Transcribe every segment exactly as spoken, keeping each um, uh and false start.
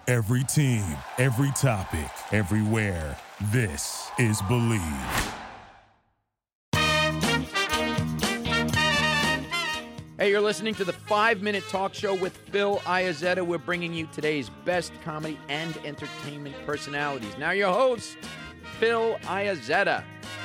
Every team, every topic, everywhere. This is Believe. Hey, you're listening to the five-Minute Talk Show with Phil Iazetta. We're bringing you today's best comedy and entertainment personalities. Now your host, Phil Iazetta.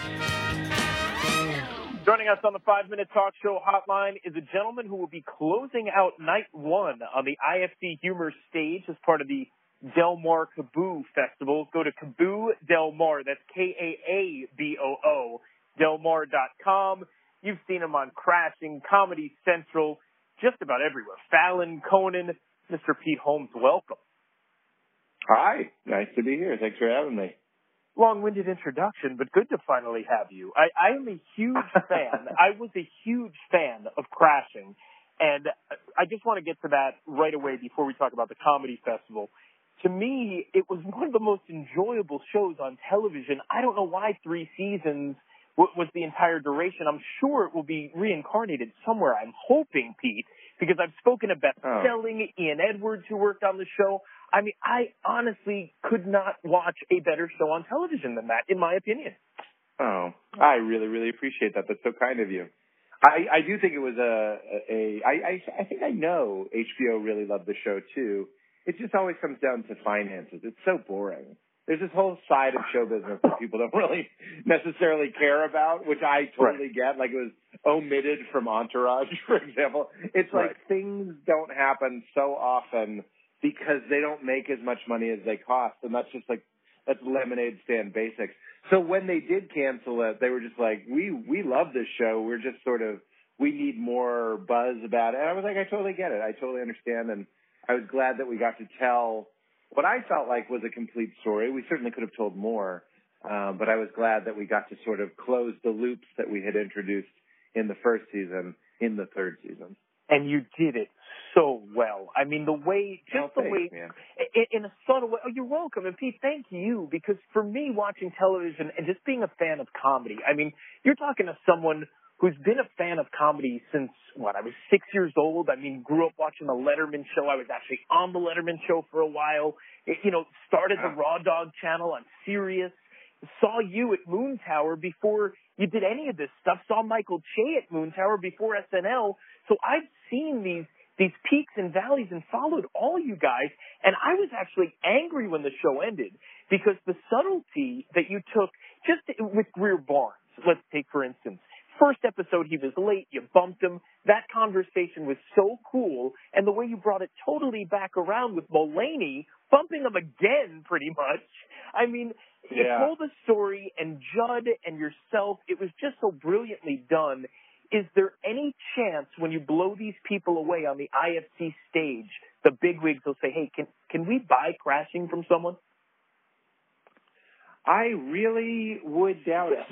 Joining us on the five-Minute Talk Show hotline is a gentleman who will be closing out night one on the I F C Humor stage as part of the Del Mar Kaboo Festival. Go to Kaboo Del Mar. That's K A A B O O, Del Mar dot com. You've seen him on Crashing, Comedy Central, just about everywhere. Fallon, Conan, Mister Pete Holmes, welcome. Hi. Nice to be here. Thanks for having me. Long-winded introduction, but good to finally have you. I, I am a huge fan. I was a huge fan of Crashing, and I just want to get to that right away before we talk about the Comedy Festival. To me, it was one of the most enjoyable shows on television. I don't know why three seasons was the entire duration. I'm sure it will be reincarnated somewhere. I'm hoping, Pete, because I've spoken to best-selling oh. Ian Edwards, who worked on the show. I mean, I honestly could not watch a better show on television than that, in my opinion. Oh, I really, really appreciate that. That's so kind of you. I, I do think it was a, a I, I, I think I know H B O really loved the show, too. It just always comes down to finances. It's so boring. There's this whole side of show business that people don't really necessarily care about, which I totally right. get. Like it was omitted from Entourage, for example. It's like right. things don't happen so often because they don't make as much money as they cost. And that's just like, that's lemonade stand basics. So when they did cancel it, they were just like, we, we love this show. We're just sort of, we need more buzz about it. And I was like, I totally get it. I totally understand. And I was glad that we got to tell what I felt like was a complete story. We certainly could have told more, um, but I was glad that we got to sort of close the loops that we had introduced in the first season in the third season. And you did it so well. I mean, the way, just oh, the thanks, way, man. in, in a subtle way. Oh, you're welcome. And Pete, thank you, because for me, watching television and just being a fan of comedy, I mean, you're talking to someone who's been a fan of comedy since, what, I was six years old. I mean, grew up watching the Letterman show. I was actually on the Letterman show for a while. It, you know, started the Raw Dog channel on Sirius. Saw you at Moon Tower before you did any of this stuff. Saw Michael Che at Moon Tower before S N L. So I've seen these these peaks and valleys and followed all you guys. And I was actually angry when the show ended because the subtlety that you took just with Greer Barnes, let's take for instance, first episode, he was late. You bumped him. That conversation was so cool. And the way you brought it totally back around with Mulaney, bumping him again, pretty much. I mean, yeah. you told the story, and Judd and yourself, it was just so brilliantly done. Is there any chance when you blow these people away on the I F C stage, the bigwigs will say, hey, can, can we buy Crashing from someone? I really would doubt it.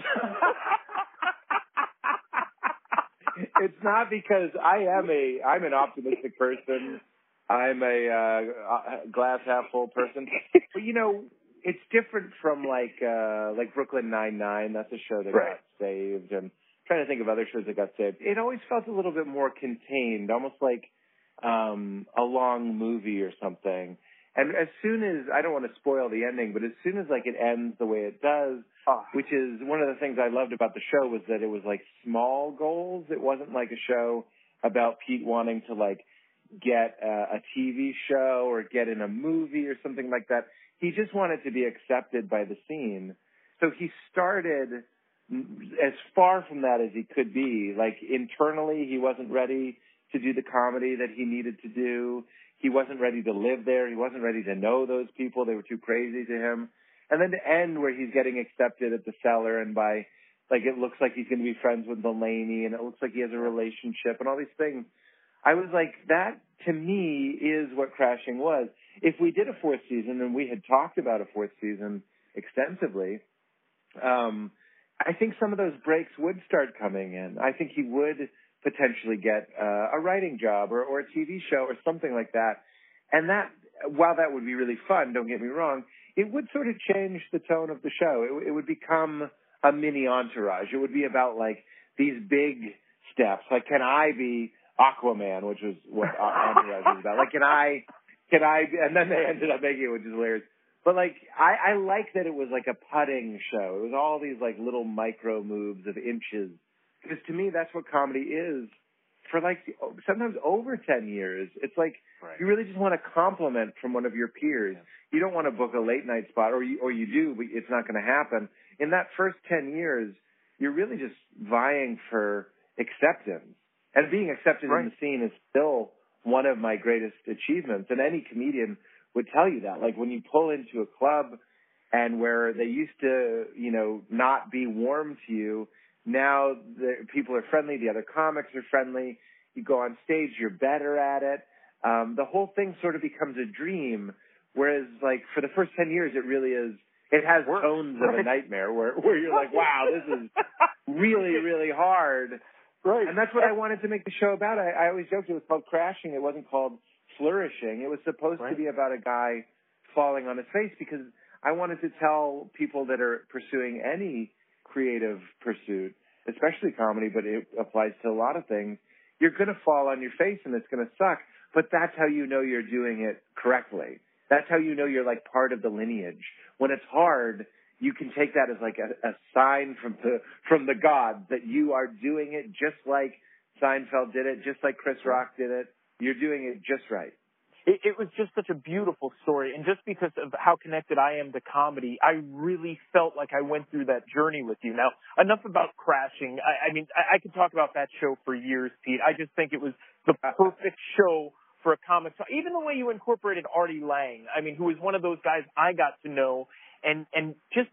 It's not because I am a, I'm an optimistic person. I'm a uh, glass half full person. But, you know, it's different from like, uh, like Brooklyn Nine-Nine. That's a show that right. got saved. And I'm trying to think of other shows that got saved. It always felt a little bit more contained, almost like um, a long movie or something. And as soon as, I don't want to spoil the ending, but as soon as like it ends the way it does, oh. which is one of the things I loved about the show was that it was like small goals. It wasn't like a show about Pete wanting to like get a, a T V show or get in a movie or something like that. He just wanted to be accepted by the scene. So he started as far from that as he could be. Like internally, he wasn't ready to do the comedy that he needed to do. He wasn't ready to live there. He wasn't ready to know those people. They were too crazy to him. And then to end where he's getting accepted at the Cellar and by, like, it looks like he's going to be friends with Mulaney and it looks like he has a relationship and all these things. I was like, that to me is what Crashing was. If we did a fourth season, and we had talked about a fourth season extensively, um, I think some of those breaks would start coming in. I think he would potentially get uh, a writing job or, or a T V show or something like that. And that, while that would be really fun, don't get me wrong, it would sort of change the tone of the show. It, it would become a mini Entourage. It would be about like these big steps. Like, can I be Aquaman, which was what Entourage was about? Like, can I can I, and then they ended up making it, which is hilarious. But like, I, I like that it was like a putting show. It was all these like little micro moves of inches. Because to me, that's what comedy is for like sometimes over ten years. It's like right. you really just want a compliment from one of your peers. Yeah. You don't want to book a late night spot, or you, or you do, but it's not going to happen. In that first ten years, you're really just vying for acceptance. And being accepted right. in the scene is still one of my greatest achievements. And any comedian would tell you that. Like when you pull into a club and where they used to, you know, not be warm to you, now the people are friendly, the other comics are friendly. You go on stage, you're better at it. Um, the whole thing sort of becomes a dream. Whereas like for the first ten years, it really is, it has tones of a nightmare where, where you're like, wow, this is really, really hard. Right. And that's what I wanted to make the show about. I, I always joked it was called Crashing. It wasn't called Flourishing. It was supposed right. to be about a guy falling on his face because I wanted to tell people that are pursuing any creative pursuit, especially comedy, but it applies to a lot of things. You're going to fall on your face and it's going to suck, but that's how you know you're doing it correctly. That's how you know you're like part of the lineage. When it's hard, you can take that as like a, a sign from the from the gods that you are doing it just like Seinfeld did it, just like Chris Rock did it. You're doing it just right. It, it was just such a beautiful story, and just because of how connected I am to comedy, I really felt like I went through that journey with you. Now, enough about Crashing. I, I mean, I, I could talk about that show for years, Pete. I just think it was the perfect show for a comic. Even the way you incorporated Artie Lang, I mean, who was one of those guys I got to know, and and just,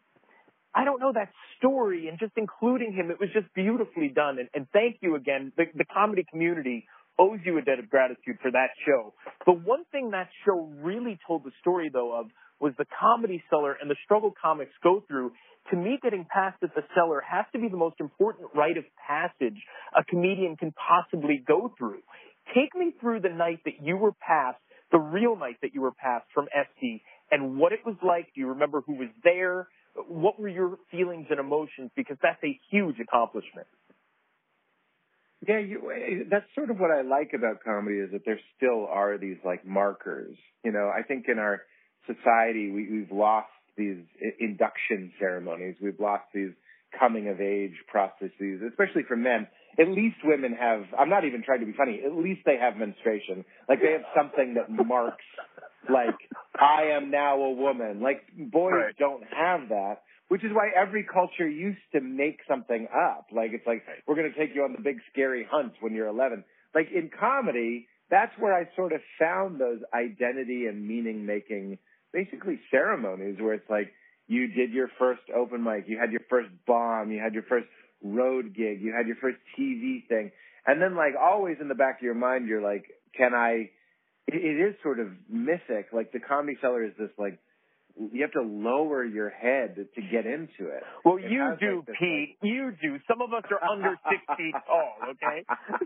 I don't know, that story and just including him, it was just beautifully done. And, and thank you again. The, the comedy community owes you a debt of gratitude for that show. The one thing that show really told the story, though, of was the Comedy Cellar and the struggle comics go through. To me, getting past at the cellar has to be the most important rite of passage a comedian can possibly go through. Take me through the night that you were passed, the real night that you were passed from S D, and what it was like. Do you remember who was there? What were your feelings and emotions? Because that's a huge accomplishment. Yeah, you, that's sort of what I like about comedy is that there still are these like markers. You know, I think in our society we, we've lost these induction ceremonies. We've lost these coming of age processes, especially for men. At least women have, I'm not even trying to be funny, at least they have menstruation. Like they have something that marks like, I am now a woman. Like boys right. don't have that. Which is why every culture used to make something up. Like, it's like, we're going to take you on the big scary hunt when you're eleven. Like, in comedy, that's where I sort of found those identity and meaning-making, basically ceremonies where it's like, you did your first open mic, you had your first bomb, you had your first road gig, you had your first T V thing. And then, like, always in the back of your mind, you're like, can I, it, it is sort of mythic. Like, the Comedy Cellar is this, like, you have to lower your head to get into it. Well, it you do, like Pete. Like... You do. Some of us are under six feet tall, okay?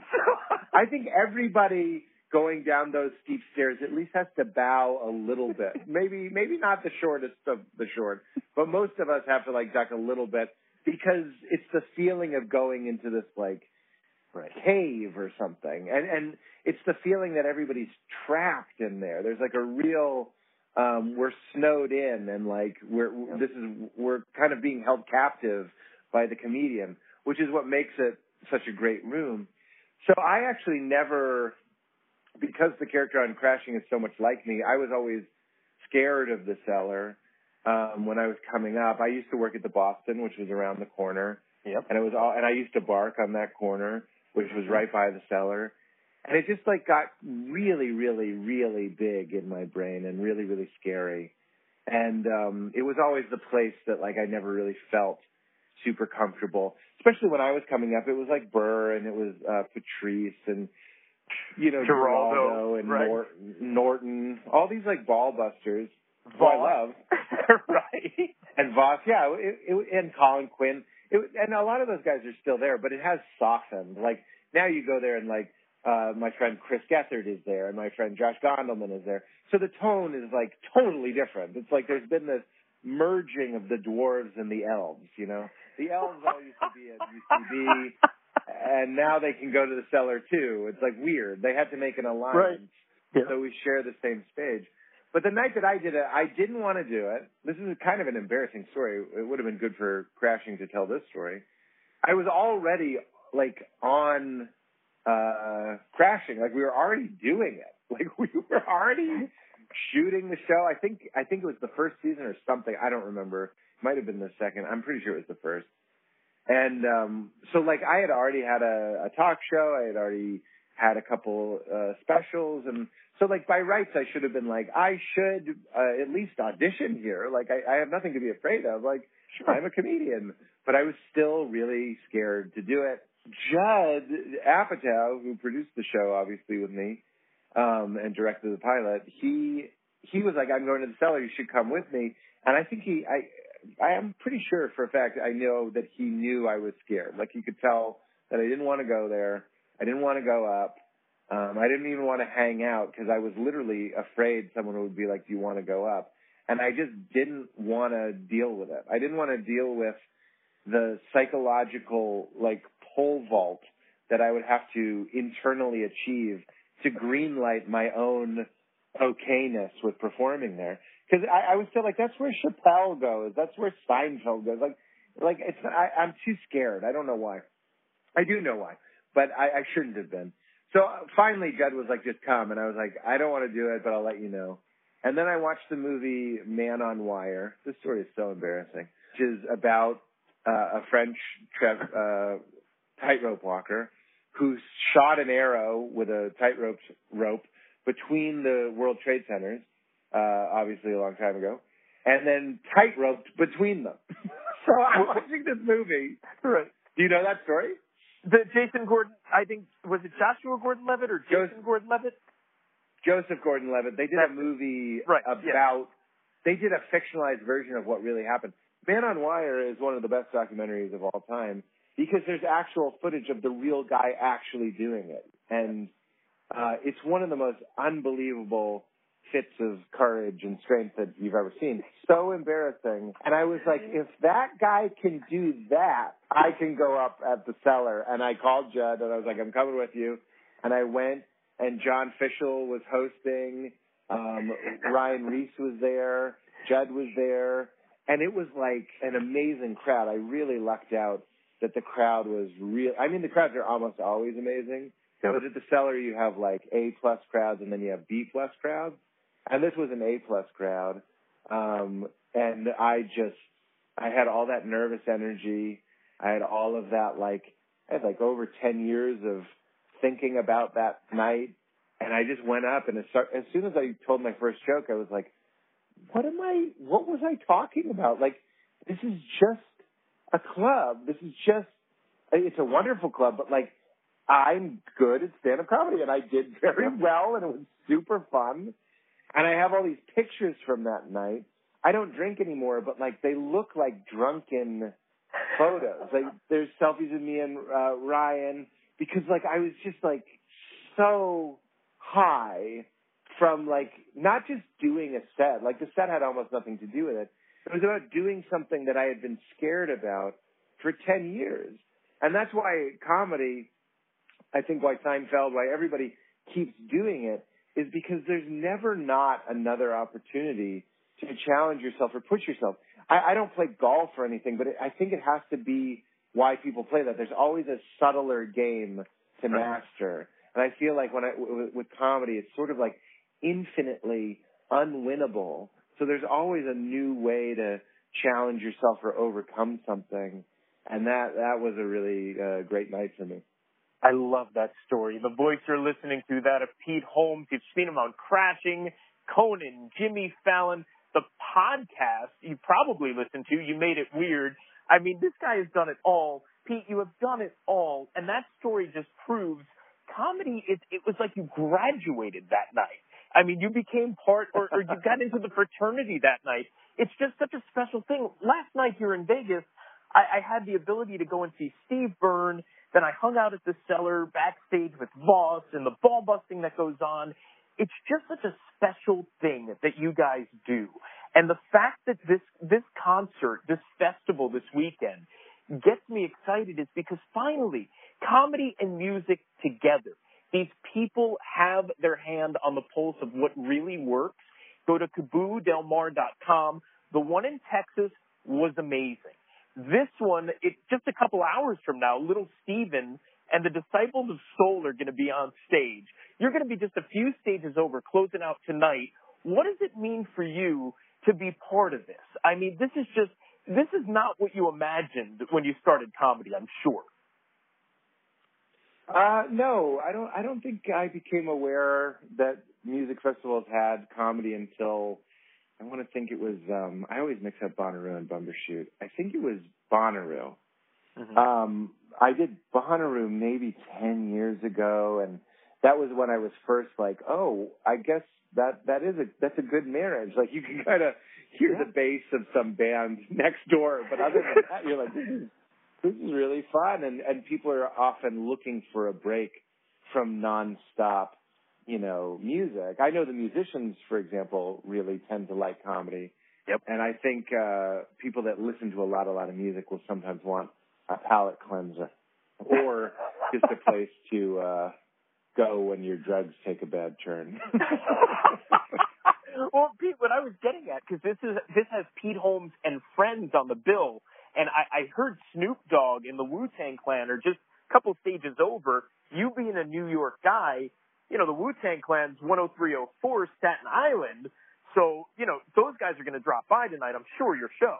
I think everybody going down those steep stairs at least has to bow a little bit. Maybe maybe not the shortest of the short, but most of us have to, like, duck a little bit because it's the feeling of going into this, like, right. cave or something. And, and it's the feeling that everybody's trapped in there. There's, like, a real... Um, we're snowed in and like we're, this is, we're kind of being held captive by the comedian, which is what makes it such a great room. So I actually never, because the character on Crashing is so much like me, I was always scared of the cellar. Um, when I was coming up, I used to work at the Boston, which was around the corner. Yep. And it was all, and I used to bark on that corner, which was right by the cellar. And it just, like, got really, really, really big in my brain and really, really scary. And um it was always the place that, like, I never really felt super comfortable. Especially when I was coming up, it was, like, Burr and it was uh Patrice and, you know, Geraldo and right. Nor- Norton. All these, like, ball busters who I love. Right. And Voss, yeah, it, it, and Colin Quinn. It, and a lot of those guys are still there, but it has softened. Like, now you go there and, like, Uh, my friend Chris Gethard is there, and my friend Josh Gondelman is there. So the tone is, like, totally different. It's like there's been this merging of the dwarves and the elves, you know? The elves all used to be at U C B, and now they can go to the cellar, too. It's, like, weird. They had to make an alliance. Right. Yeah. So we share the same stage. But the night that I did it, I didn't want to do it. This is kind of an embarrassing story. It would have been good for Crashing to tell this story. I was already, like, on uh, Crashing. Like, we were already doing it. Like, we were already shooting the show. I think I think it was the first season or something. I don't remember. It might have been the second. I'm pretty sure it was the first. And um, so, like, I had already had a, a talk show. I had already had a couple uh, specials. And so, like, by rights, I should have been like, I should uh, at least audition here. Like, I, I have nothing to be afraid of. Like, sure, I'm a comedian. But I was still really scared to do it. Judd Apatow, who produced the show, obviously, with me, um, and directed the pilot, he he was like, I'm going to the cellar. You should come with me. And I think he, I, I am pretty sure for a fact, I know that he knew I was scared. Like, he could tell that I didn't want to go there. I didn't want to go up. Um, I didn't even want to hang out because I was literally afraid someone would be like, do you want to go up? And I just didn't want to deal with it. I didn't want to deal with the psychological, like, pole vault that I would have to internally achieve to greenlight my own okayness with performing there. Because I, I was still like, that's where Chappelle goes. That's where Seinfeld goes. Like, like it's I, I'm too scared. I don't know why. I do know why, but I, I shouldn't have been. So finally, Judd was like, just come. And I was like, I don't want to do it, but I'll let you know. And then I watched the movie Man on Wire. This story is so embarrassing, which is about uh, a French tre- uh, tightrope walker who shot an arrow with a tightrope rope between the World Trade Centers, uh, obviously a long time ago, and then tightroped between them. So I'm watching this movie. Right. Do you know that story? The Jason Gordon, I think, was it Joshua Gordon-Levitt or Jason Joseph, Gordon-Levitt? Joseph Gordon-Levitt. They did That's a movie right, about, yeah. they did a fictionalized version of what really happened. Man on Wire is one of the best documentaries of all time because there's actual footage of the real guy actually doing it. And uh, it's one of the most unbelievable fits of courage and strength that you've ever seen. So embarrassing. And I was like, if that guy can do that, I can go up at the cellar. And I called Judd and I was like, I'm coming with you. And I went, and John Fishel was hosting. Um, Ryan Reese was there. Judd was there. And it was like an amazing crowd. I really lucked out that the crowd was real. I mean, the crowds are almost always amazing. But at the cellar, you have like A-plus crowds and then you have B-plus crowds. And this was an A-plus crowd. Um, and I just, I had all that nervous energy. I had all of that, like, I had like over ten years of thinking about that night. And I just went up, and as, as soon as I told my first joke, I was like, what am I, what was I talking about? Like, this is just a club. This is just, it's a wonderful club, but like, I'm good at stand-up comedy, and I did very well, and it was super fun. And I have all these pictures from that night. I don't drink anymore, but like, they look like drunken photos. Like, there's selfies of me and uh, Ryan, because like, I was just like so high from like, not just doing a set. Like, the set had almost nothing to do with it. It was about doing something that I had been scared about for ten years. And that's why comedy, I think why Seinfeld, why everybody keeps doing it, is because there's never not another opportunity to challenge yourself or push yourself. I, I don't play golf or anything, but it, I think it has to be why people play that. There's always a subtler game to master. And I feel like when I, w- with comedy, it's sort of like infinitely unwinnable. So there's always a new way to challenge yourself or overcome something. And that, that was a really uh, great night for me. I love that story. The voice you're listening to, that of Pete Holmes. You've seen him on Crashing, Conan, Jimmy Fallon. The podcast you probably listened to, You Made It Weird. I mean, this guy has done it all. Pete, you have done it all. And that story just proves comedy, it, it was like you graduated that night. I mean, you became part, or, or you got into the fraternity that night. It's just such a special thing. Last night here in Vegas, I, I had the ability to go and see Steve Byrne. Then I hung out at the cellar backstage with Voss and the ball busting that goes on. It's just such a special thing that you guys do. And the fact that this, this concert, this festival this weekend gets me excited is because finally comedy and music together. These people have their hand on the pulse of what really works. Go to kaboo del mar dot com. The one in Texas was amazing. This one, it's just a couple hours from now, little Steven and the Disciples of Soul are going to be on stage. You're going to be just a few stages over, closing out tonight. What does it mean for you to be part of this? I mean, this is just, this is not what you imagined when you started comedy, I'm sure. Uh, no, I don't, I don't think I became aware that music festivals had comedy until, I want to think it was, um, I always mix up Bonnaroo and Bumbershoot. I think it was Bonnaroo. Mm-hmm. Um, I did Bonnaroo maybe ten years ago, and that was when I was first like, oh, I guess that, that is a, that's a good marriage. Like, you can kind of hear yeah. the bass of some band next door, but other than that, you're like, this is, this is really fun. And, and people are often looking for a break from nonstop, you know, music. I know the musicians, for example, really tend to like comedy. Yep. And I think, uh, people that listen to a lot, a lot of music will sometimes want a palate cleanser or just a place to, uh, go when your drugs take a bad turn. Well, Pete, what I was getting at, because this is this has Pete Holmes and friends on the bill, and I, I heard Snoop Dogg and the Wu-Tang Clan are just a couple stages over. You being a New York guy, you know, the Wu-Tang Clan's one oh three oh four Staten Island, so, you know, those guys are going to drop by tonight, I'm sure, your show.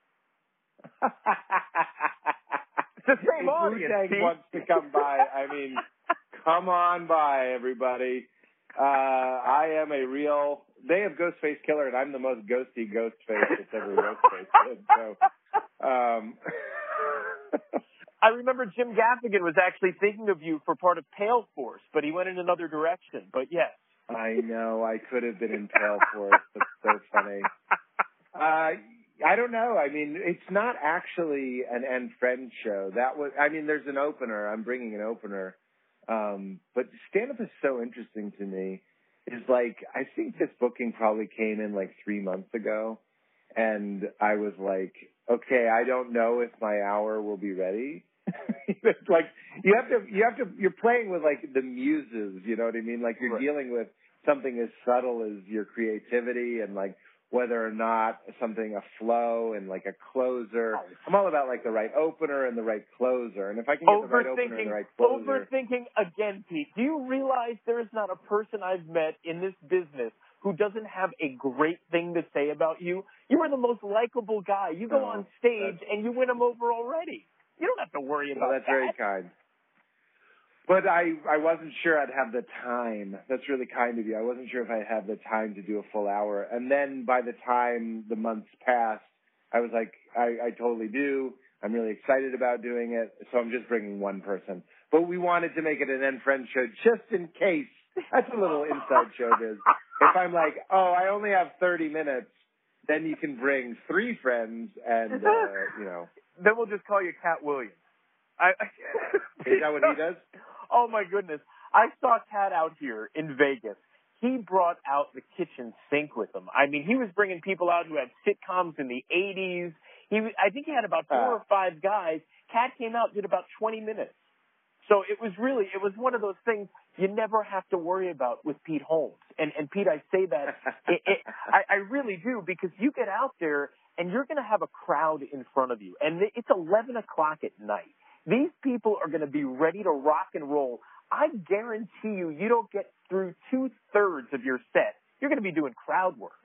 It's the same if audience, Wu-Tang Pete. wants to come by, I mean, come on by, everybody. Uh, I am a real, they have Ghostface Killer, and I'm the most ghosty Ghostface that's ever Ghostface. So, um. I remember Jim Gaffigan was actually thinking of you for part of Pale Force, but he went in another direction. But yes. I know. I could have been in Pale Force. That's so funny. Uh, I don't know. I mean, it's not actually an End Friend show. That was, I mean, there's an opener. I'm bringing an opener. Um, but stand-up is so interesting to me. Is like, I think this booking probably came in like three months ago. And I was like, okay, I don't know if my hour will be ready. It's like, you have to, you have to, you're playing with like the muses, you know what I mean? Like you're right. dealing with something as subtle as your creativity and like whether or not something, a flow and like a closer. I'm all about like the right opener and the right closer. And if I can get the right opener and the right closer. Overthinking again, Pete. Do you realize there is not a person I've met in this business who doesn't have a great thing to say about you? You are the most likable guy. You go no, on stage and you win them over already. You don't have to worry about well, that's that. very kind. But I, I wasn't sure I'd have the time. That's really kind of you. I wasn't sure if I'd have the time to do a full hour. And then by the time the months passed, I was like, I, I totally do. I'm really excited about doing it. So I'm just bringing one person. But we wanted to make it an End Friend show just in case. That's a little inside showbiz. If I'm like, oh, I only have thirty minutes, then you can bring three friends and, uh, you know. Then we'll just call you Cat Williams. I, Is that what he does? Oh, my goodness. I saw Cat out here in Vegas. He brought out the kitchen sink with him. I mean, he was bringing people out who had sitcoms in the eighties. He, I think he had about four uh, or five guys. Cat came out, did about twenty minutes. So it was really, it was one of those things you never have to worry about with Pete Holmes. And, and Pete, I say that, it, it, I, I really do, because you get out there and you're going to have a crowd in front of you. And it's eleven o'clock at night. These people are going to be ready to rock and roll. I guarantee you, you don't get through two-thirds of your set. You're going to be doing crowd work.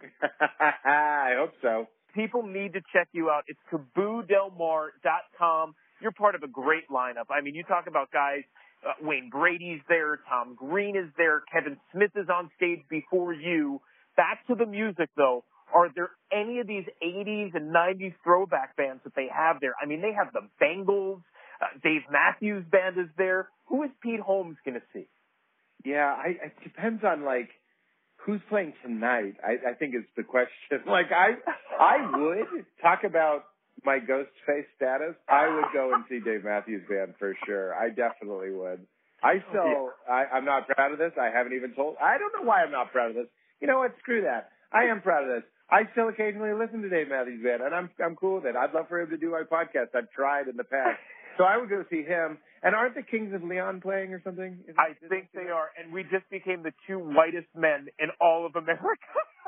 I hope so. People need to check you out. It's kaboo del mar dot com. You're part of a great lineup. I mean, you talk about guys, uh, Wayne Brady's there, Tom Green is there, Kevin Smith is on stage before you. Back to the music, though. Are there any of these eighties and nineties throwback bands that they have there? I mean, they have the Bengals. Uh, Dave Matthews Band is there. Who is Pete Holmes going to see? Yeah, I, it depends on, like, who's playing tonight, I, I think is the question. Like, I I would talk about my ghost face status. I would go and see Dave Matthews Band for sure. I definitely would. I still, yeah. I, I'm not proud of this. I haven't even told. I don't know why I'm not proud of this. You know what? Screw that. I am proud of this. I still occasionally listen to Dave Matthews Band, and I'm I'm cool with it. I'd love for him to do my podcast. I've tried in the past. So I would go see him. And aren't the Kings of Leon playing or something? Is I it, think they are, and we just became the two whitest men in all of America.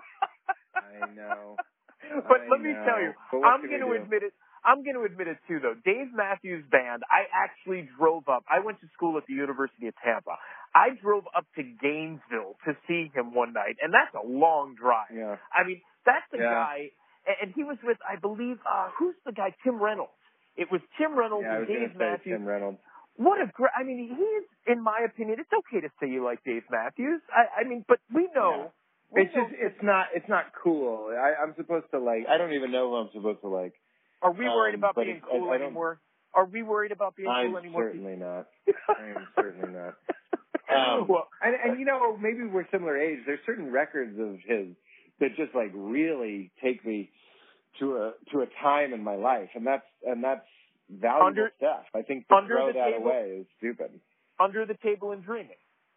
I know. But I let me know. tell you, But what I'm can going to we do? admit it. I'm going to admit it too, though. Dave Matthews Band. I actually drove up. I went to school at the University of Tampa. I drove up to Gainesville to see him one night, and that's a long drive. Yeah. I mean, that's the Yeah. guy, and he was with, I believe, uh, who's the guy? Tim Reynolds. It was Tim Reynolds Yeah, I and was going Dave to say Matthews. Tim Reynolds. What a great! I mean, he is, in my opinion, it's okay to say you like Dave Matthews. I, I mean, but we know. Yeah. we It's know just, it's not, it's not cool. I, I'm supposed to like, I don't even know who I'm supposed to like. Are we worried Um, about but being it's- cool I- I don't- anymore? Are we worried about being I'm cool anymore? certainly not. I am certainly not. Um, well, and, and you know, maybe we're similar age. There's certain records of his that just like really take me to a to a time in my life, and that's and that's valuable Under- stuff. I think to under throw the that table- away is stupid. Under the Table and Dreaming.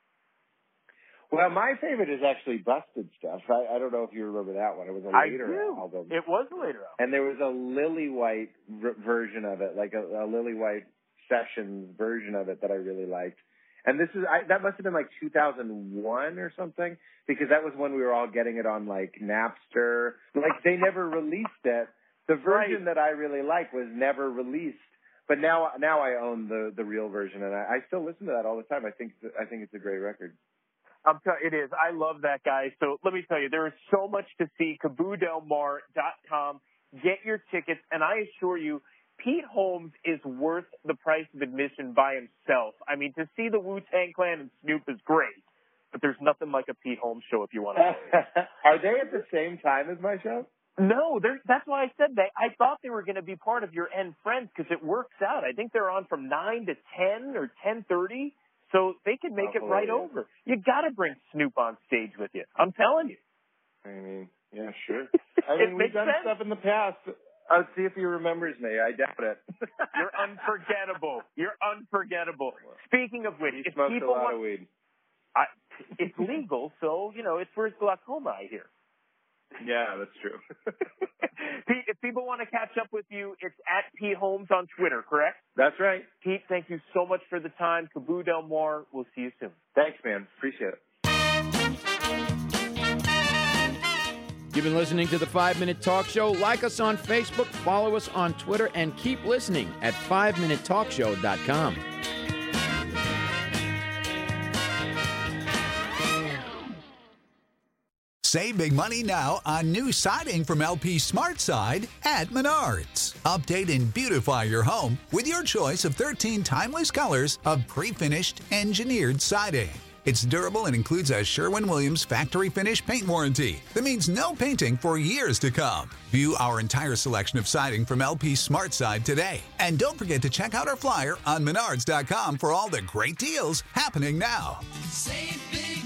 Well, my favorite is actually Busted Stuff. I, I don't know if you remember that one. It was a I later do. album. It was a later album. And there was a Lily White r- version of it, like a, a Lily White Sessions version of it that I really liked. And this is I, that must have been like two thousand one or something, because that was when we were all getting it on like Napster. Like they never released it. The version Right. that I really like was never released. But now now I own the the real version, and I, I still listen to that all the time. I think I think it's a great record. I'm tell- it is. I love that guy. So let me tell you, there is so much to see. Kaboo Del Mar dot com. Get your tickets, and I assure you, Pete Holmes is worth the price of admission by himself. I mean, to see the Wu-Tang Clan and Snoop is great, but there's nothing like a Pete Holmes show if you want to. Are they at the same time as my show? No, they're, that's why I said that. I thought they were going to be part of your End Friends because it works out. I think they're on from nine to ten or ten thirty, so they can make Oh, it right hilarious. over. You got to bring Snoop on stage with you. I'm telling you. I mean, yeah, sure. I It mean, makes we've done sense. stuff in the past. Let's see if he remembers me. I doubt it. You're unforgettable. You're unforgettable. Speaking of which, He if smokes people a lot want, of weed. I, it's legal, so you know it's for his glaucoma. I hear. Yeah, that's true. Pete, if people want to catch up with you, it's at Pete Holmes on Twitter, correct? That's right. Pete, thank you so much for the time. Kaboo Del Mar. We'll see you soon. Thanks, man. Appreciate it. You've been listening to the Five Minute Talk Show. Like us on Facebook, follow us on Twitter, and keep listening at five minute talk show dot com. Save big money now on new siding from L P SmartSide at Menards. Update and beautify your home with your choice of thirteen timeless colors of pre-finished engineered siding. It's durable and includes a Sherwin-Williams factory finish paint warranty that means no painting for years to come. View our entire selection of siding from L P SmartSide today. And don't forget to check out our flyer on menards dot com for all the great deals happening now. Save big